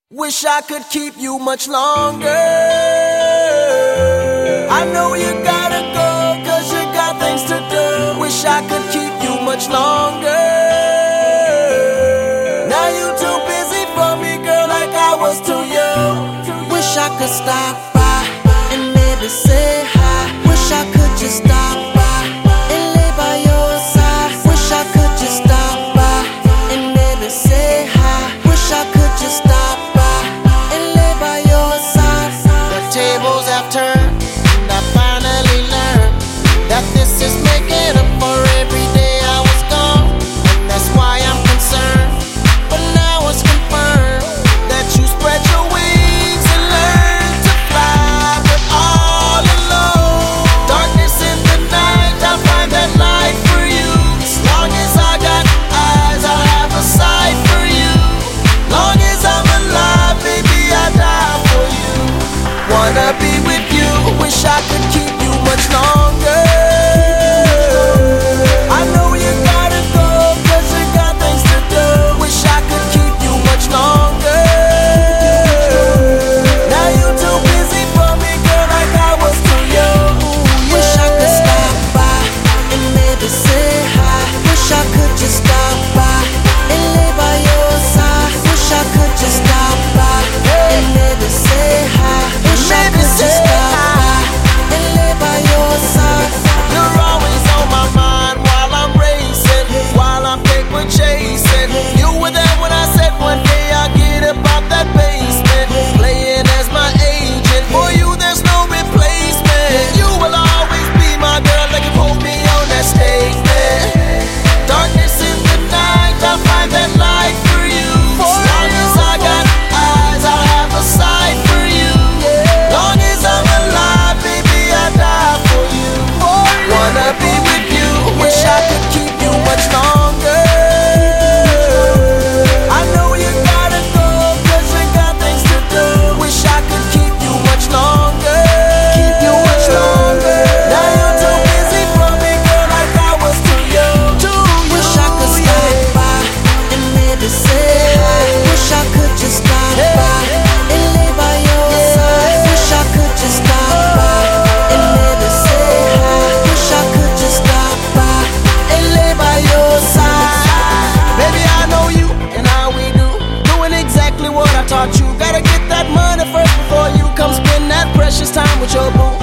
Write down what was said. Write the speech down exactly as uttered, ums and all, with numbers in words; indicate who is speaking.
Speaker 1: Wish I could keep you much longer. I know you gotta go, cause you got things to do. Wish I could keep you much longer. Now you too busy for me, girl, like I was too young. Wish I could stop by and maybe say hi. Wish I could just stop by and lay by your side. Wish I could just stop by and maybe say hi. Wish I could just stop by and lay by your side. The tables have turned, and I finally learned that this is making up for every day I was gone, and that's why I'm concerned. But now it's confirmed that you spread your wings and learn to fly, but all alone. Darkness in the night, I'll find that light for you. As long as I got eyes, I'll have a sight for you. Long as I'm alive, baby, I die for you. Wanna be with you, wish I could keep you much longer. I know you gotta go, cause you got things to do. Wish I could keep you much longer. Now you too busy for me, girl, like I was too young. Wish I could stop by and maybe say hi. Wish I could just stop by and lay by your side. Wish I could just stop by and maybe say hi. Wish I could just stop by and lay by your side. You're always on my mind while I'm racing, while I'm paper chasing. You were there when I said one day I'll get up out that basement, playing as my agent. For you there's no replacement. You will always be my girl, like you hold me on that stage, man. Darkness in the night, I'll find that light for you. As long as I got eyes, I'll have a sight for you. Long as I'm alive, baby, I die for you. Wanna be with you, wish I could keep you much longer. I know you gotta go, cause you got things to do. Wish I could keep you much longer. Keep you much longer. Now you're too busy for me, girl, like I was too young. Too wish I could stop by and maybe say hi. Wish I could just stop by and lay by your side. Wish I could just stop by and maybe say hi. Wish I could just stop by and lay by your side. Baby, I know you and how we do, doing exactly what I taught you. Gotta get that money first before you come spend that precious time with your boo.